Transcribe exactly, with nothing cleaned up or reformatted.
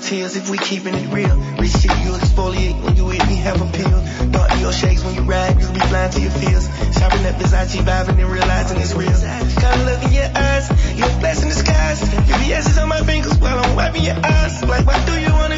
tears if we keeping it real. Rich shit, you exfoliate when you with me, have a pill. Dark to your shades when you ride, you'll be blind to your fears. Shopping at Versace, vibing and realizing it's real. Kinda look in your eyes, you're a blessing in disguise. Your V S is on my fingers while I'm wiping your eyes. Like, why do you wanna